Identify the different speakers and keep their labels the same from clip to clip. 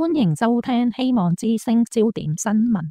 Speaker 1: 歡迎收聽希望之聲焦點新聞。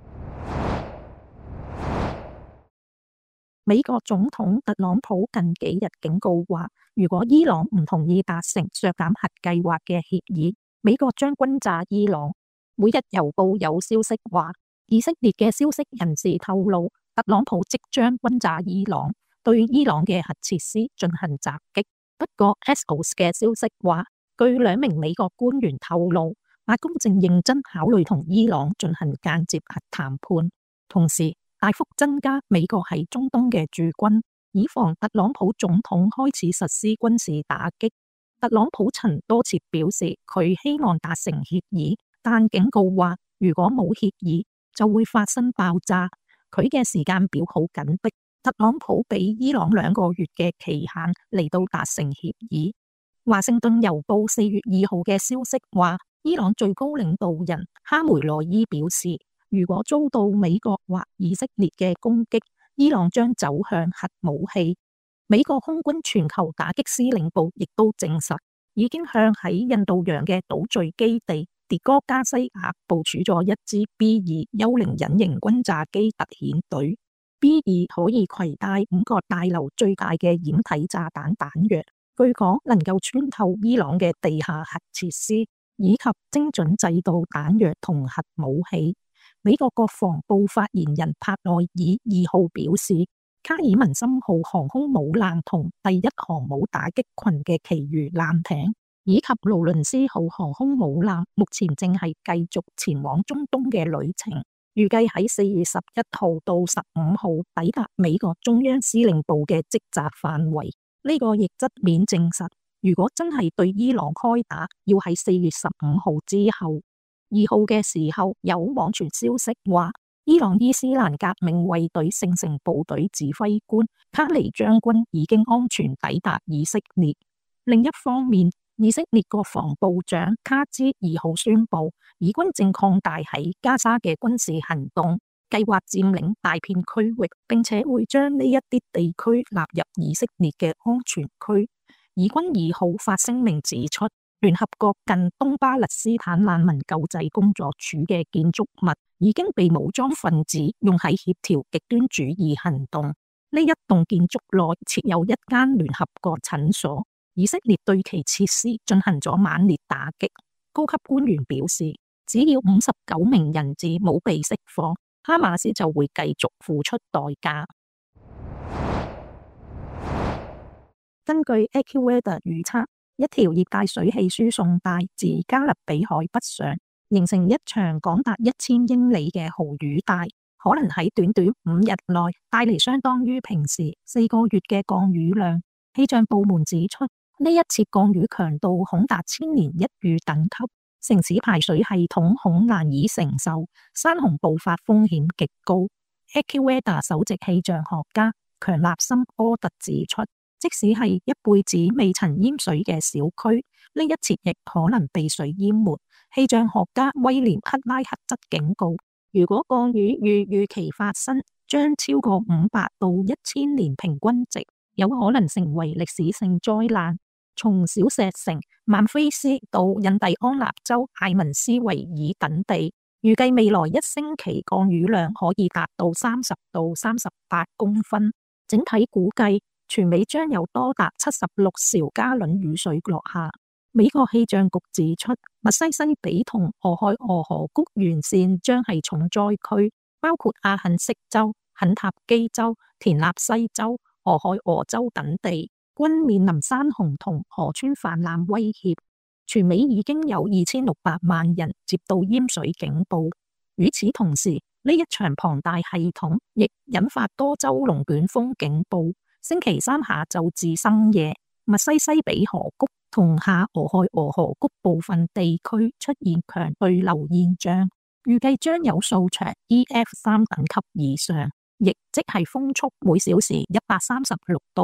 Speaker 1: 美國總統特朗普近幾日警告話，如果伊朗唔同意達成削減核計劃嘅協議，美國將轟炸伊朗。每日郵報有消息話，以色列嘅消息人士透露，特朗普即將轟炸伊朗，對伊朗嘅核設施進行襲擊。不過 Axios 嘅消息話，據2名美國官員透露，白宮正認真考慮同伊朗進行間接核談判，同時大幅增加美國喺中東嘅駐軍，以防特朗普總統開始實施軍事打擊。特朗普曾多次表示佢希望達成協議，但警告話如果冇協議就會發生爆炸。佢嘅時間表好緊迫，特朗普俾伊朗2個月嘅期限嚟到達成協議。華盛頓郵報4月2號嘅消息話，伊朗最高領導人哈梅內伊表示，如果遭到美國或以色列嘅攻擊，伊朗將走向核武器。美國空軍全球打擊司令部亦都證實，已經向喺印度洋嘅島嶼基地迭戈加西亞部署咗一支 B-2幽靈隱形轟炸機特遣隊。B-2可以攜帶5個大樓最大嘅掩體炸彈彈藥，據講能夠穿透伊朗嘅地下核設施，以及精準製造彈藥同核武器。美國國防部發言人帕內爾2號表示，卡爾文森號航空母艦同第1航母打擊群嘅其餘艦艇，以及勞倫斯號航空母艦，目前正係繼續前往中東嘅旅程，預計喺4月11號到15號抵達美國中央司令部嘅職責範圍。呢個亦側面證實，如果真係對伊朗開打，要喺4月15號之後。2號嘅時候，有網傳消息話，伊朗伊斯蘭革命衛隊聖城部隊指揮官卡尼將軍已經安全抵達以色列。另一方面，以色列國防部長卡茲2號宣布，以軍正擴大喺加沙嘅軍事行動，計劃佔領大片區域，並且會將呢一啲地區納入以色列嘅安全區。以軍2號發聲明指出，聯合國近東巴勒斯坦難民救濟工作處嘅建築物已經被武裝分子用喺協調極端主義行動。呢一棟建築內設有一間聯合國診所，以色列對其設施進行咗猛烈打擊。高級官員表示，只要59名人質冇被釋放，哈馬斯就會繼續付出代價。根據 AccuWeather 預測，一條熱帶水氣輸送帶自加勒比海北上，形成一場廣達1000英里嘅豪雨帶，可能喺短短5日內帶嚟相當於平時4個月嘅降雨量。氣象部門指出，呢一次降雨強度恐達千年一遇等級，城市排水系統恐難以承受，山洪暴發風險極高。AccuWeather 首席氣象學家強納森柯特指出，即使係一輩子未曾淹水嘅小區，呢一次亦可能被水淹沒。氣象學家威廉克拉克則警告，如果降雨如預期發生，將超過500到1000年平均值，有可能成為歷史性災難。從小石城、曼菲斯到印第安納州艾文斯維爾等地，預計未來1星期降雨量可以達到30到38公分。整體估計，全美將有多達76兆加侖雨水落下。美國氣象局指出，密西西比同俄亥俄河谷沿線將係重災區，包括阿肯色州、肯塔基州、田納西州、俄亥俄州等地，均面臨山洪同河川氾濫威脅。全美已經有2600萬人接到淹水警報。與此同時，呢一場龐大系統亦引發多州龍捲風警報。星期三下晝至深夜，密西西比河谷同下俄亥俄河谷部分地區出現強對流現象，預計將有數場 EF3 等級以上，亦即係風速每小時136到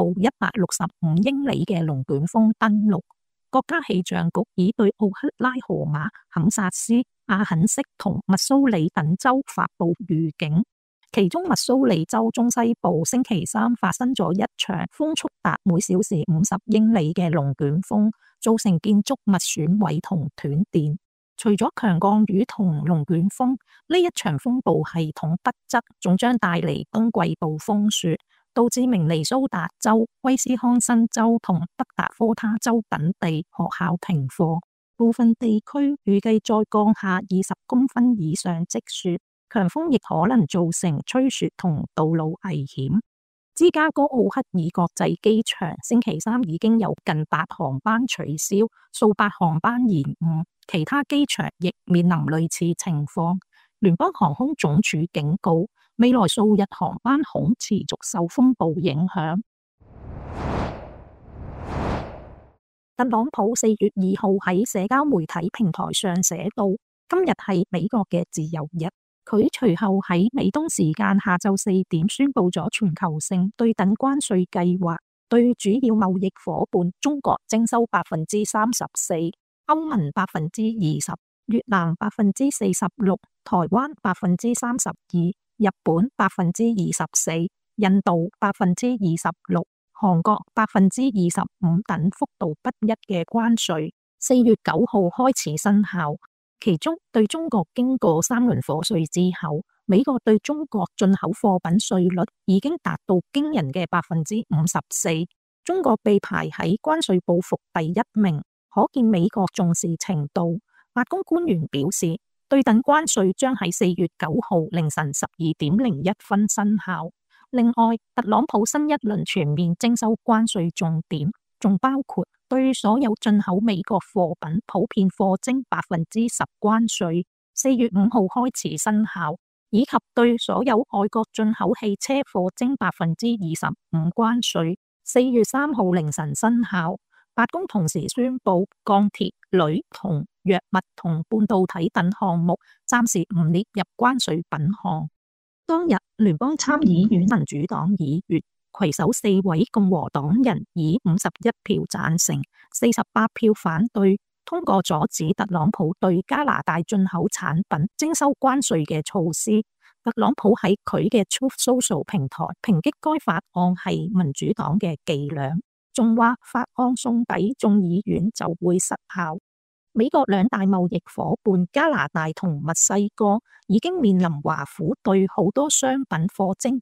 Speaker 1: 165英里嘅龍捲風登陸。國家氣象局已對奧克拉荷馬、肯薩斯、阿肯色同密蘇里等州發布預警。其中密蘇里州中西部星期三發生咗一場風速達每小時50英里嘅龍捲風，造成建築物損毀同斷電。 除咗強降雨同龍捲風，呢一場風暴系統不則仲將帶嚟冬季暴風雪，導致明尼蘇達州、威斯康辛州同北達科他州等地學校停課，部分地區預計再降下20公分以上積雪，強風亦可能造成吹雪同道路危險。芝加哥奧克爾國際機場星期三已經有近8航班取消，數百航班延誤，其他機場亦面臨類似情況。聯邦航空總署警告，未來數日航班恐持續受風暴影響。特朗普4月2號喺社交媒體平台上寫道，今日係美國嘅自由日。佢隨後喺美東時間下晝4點宣布咗全球性對等關稅計劃，對主要貿易夥伴中國徵收34%，歐盟20%，越南46%，台灣32%，日本24%，印度26%，韓國25%等幅度不一嘅關稅，4月9號開始生效。其中對中國經過3輪課稅之後，美國對中國進口貨品稅率已經達到驚人嘅54%，中國被排喺關稅報復第1名，可見美國重視程度。白宮官員表示，對等關稅將喺4月9號凌晨12:01生效。另外，特朗普新一輪全面徵收關稅重點仲包括對所有進口美國貨品普遍課徵10%關稅，4月5號開始生效，以及對所有外國進口汽車課徵25%關稅，4月3號凌晨生效。白宮同時宣布鋼鐵、鋁同藥物同半導體等項目暫時唔列入關稅品項。當日，聯邦參議院民主黨議員攜手4位共和黨人以51票贊成、48票反對，通過阻止特朗普對加拿大進口產品徵收關稅嘅措施。特朗普喺佢嘅 Truth Social 平台抨擊該法案係民主黨嘅伎倆，仲話法案送抵眾議院就會失效。美國兩大貿易夥伴加拿大同墨西哥已經面臨華府對好多商品課徵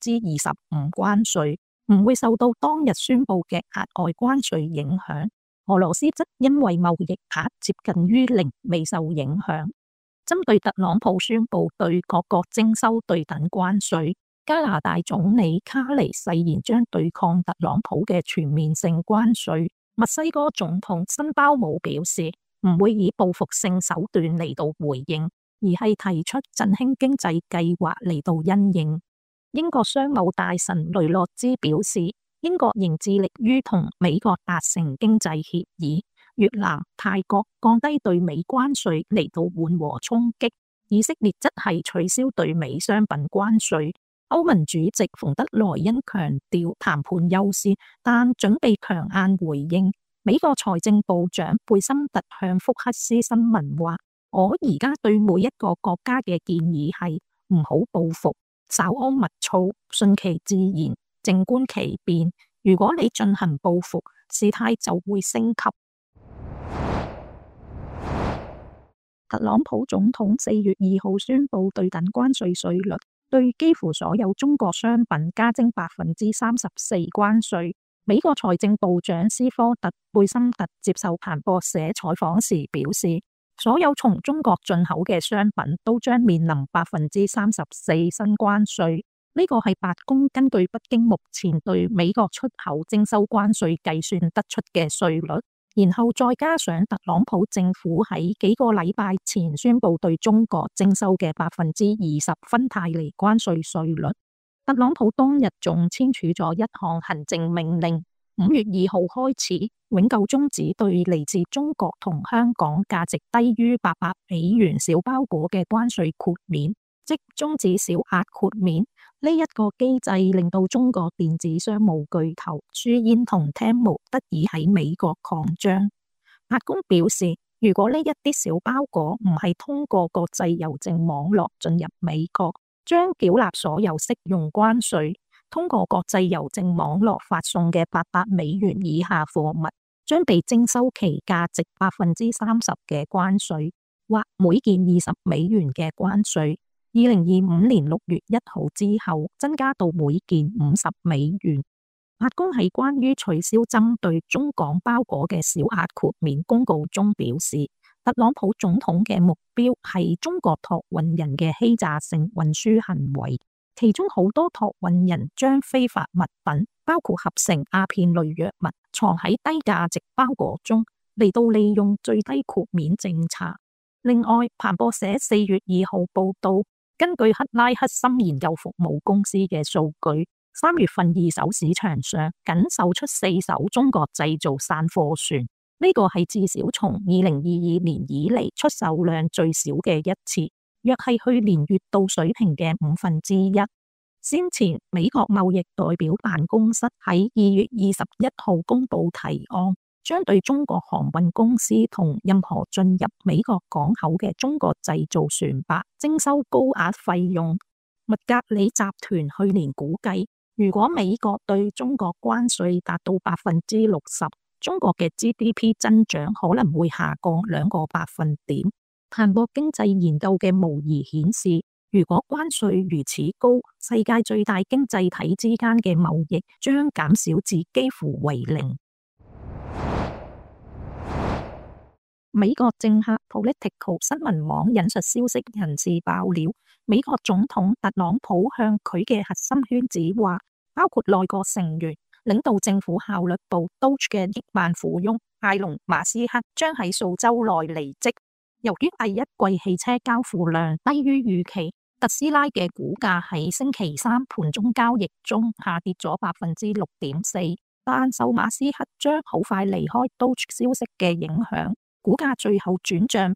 Speaker 1: 25%關稅，唔會受到當日宣布嘅額外關稅影響。俄羅斯則因為貿易額接近於零，未受影響。針對特朗普宣布對各國徵收對等關稅，加拿大總理卡尼誓言將對抗特朗普嘅全面性關稅。墨西哥總統辛包姆表示，唔會以報復性手段嚟到回應，而係提出振興經濟計劃嚟到因應。英國商務大臣雷諾茲表示，英國仍致力於同美國達成經濟協議。越南、泰國降低對美關稅嚟到緩和衝擊，以色列則係取消對美商品關稅。歐盟主席馮德萊恩強調談判優先，但準備強硬回應。美國財政部長貝森特向福克斯新聞話：我而家對每一個國家嘅建議係唔好報復，稍安勿躁，順其自然，靜觀其變。如果你進行報復，事態就會升級。特朗普總統4月2號宣布對等關稅稅率，對幾乎所有中國商品加徵34%關稅。美國財政部長斯科特·貝森特接受彭博社採訪時表示，所有從中國進口嘅商品都將面臨34%新關稅。呢個係白宮根據北京目前對美國出口徵收關稅計算得出嘅稅率，然後再加上特朗普政府喺幾個禮拜前宣布對中國徵收嘅20%芬太尼關稅稅率。特朗普當日仲簽署咗一項行政命令，5月2號開始永久終止對嚟自中國同香港價值低於$800小包裹嘅關稅豁免，即終止小額豁免。呢一個機制令到中國電子商務巨頭書煙同 Temu 得以喺美國擴張。白宮表示，如果呢一啲小包裹唔係通過國際郵政網絡進入美國，將繳納所有適用關稅。通過國際郵政網絡發送嘅$800以下貨物，將被徵收其價值30%嘅關稅。 或每件$20嘅關稅。2025年6月1號之後增加到每件$50。白宮喺關於取消針對中港包裹嘅小額豁免公告中表示，特朗普總統嘅目標係中國託運人嘅欺詐性運輸行為，其中好多託運人將非法物品，包括合成鴉片類藥物，藏喺低價值包裹中，嚟到利用最低豁免政策。另外，彭博社4月2號報道，根據克拉克森研究服務公司嘅數據，3月份二手市場上僅售出4艘中國製造散貨船，呢個係至少從2022年以嚟出售量最少嘅一次，約係去年月度水平嘅1/5。先前美國貿易代表辦公室喺2月21號公布提案，將對中國航運公司同任何進入美國港口嘅中國製造船舶徵收高額費用。麥格里集團去年估計，如果美國對中國關稅達到60%，中國嘅 GDP 增長可能會下降2個百分點。彭博經濟研究嘅模擬顯示，如果關稅如此高，世界最大經濟體之間嘅貿易將減少至幾乎為零。美國政客 Politico 新聞網引述消息人士爆料，美國總統特朗普向佢嘅核心圈子話，包括內閣成員、領導政府效率部 DOGE 嘅億萬富翁埃隆·馬斯克將喺數週內離職。由於第一季汽車交付量低於預期，特斯拉嘅股價喺星期三盤中交易中下跌咗6.4%，但受馬斯克將好快離開 DOGE 消息嘅影響，股價最後轉漲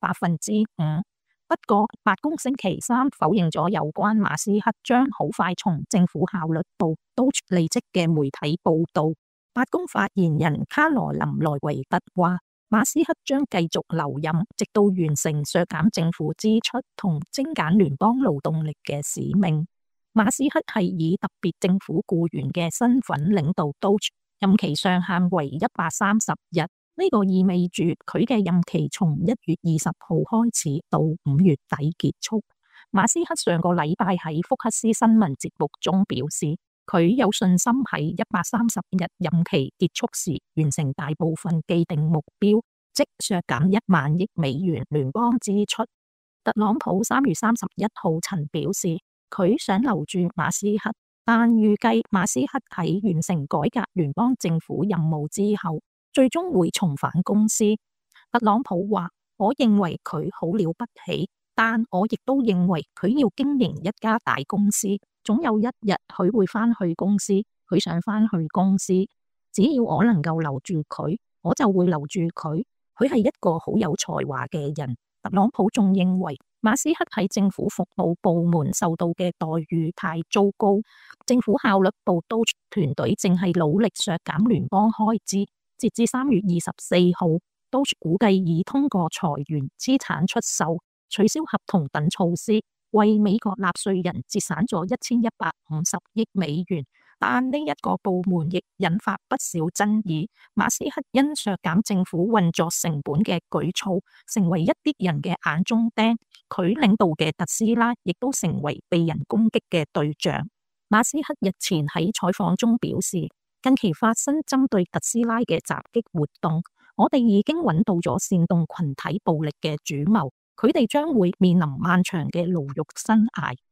Speaker 1: 5%。不過，白宮星期三否認咗有關馬斯克將好快從政府效率部 DOGE 離職嘅媒體報道。白宮發言人卡羅琳萊維特話，馬斯克將繼續留任，直到完成削減政府支出同精簡聯邦勞動力嘅使命。馬斯克係以特別政府僱員嘅身份領導 DOGE，任期上限為130日。呢個意味住佢嘅任期從1月20號開始到5月底結束。馬斯克上個禮拜喺福克斯新聞節目中表示，佢有信心喺130日任期結束時完成大部分既定目標，即削減1萬億美元聯邦支出。特朗普3月31號曾表示，佢想留住馬斯克，但預計馬斯克喺完成改革聯邦政府任務之後，最終會重返公司。特朗普話，我認為佢好了不起，但我亦都認為佢要經營一家大公司，總有一日佢會返去公司，佢想返去公司，只要我能夠留住佢，我就會留住佢。佢係一個好有才華嘅人。特朗普仲認為馬斯克喺政府服務部門受到嘅待遇太糟糕，政府效率部 DOGE 團隊正係努力削減聯邦開支。截至3月24號，DOGE 估計已通過裁員、資產出售、取消合同等措施，為美國納稅人節省咗1150億美元。但呢一個部門亦引發不少爭議。馬斯克因削減政府運作成本嘅舉措，成為一啲人嘅眼中釘。佢領導嘅特斯拉亦都成為被人攻擊嘅對象。馬斯克日前喺採訪中表示，近期發生針對特斯拉嘅襲擊活動，我哋已經揾到咗煽動群體暴力嘅主謀，佢哋將會面臨漫長嘅牢獄生涯。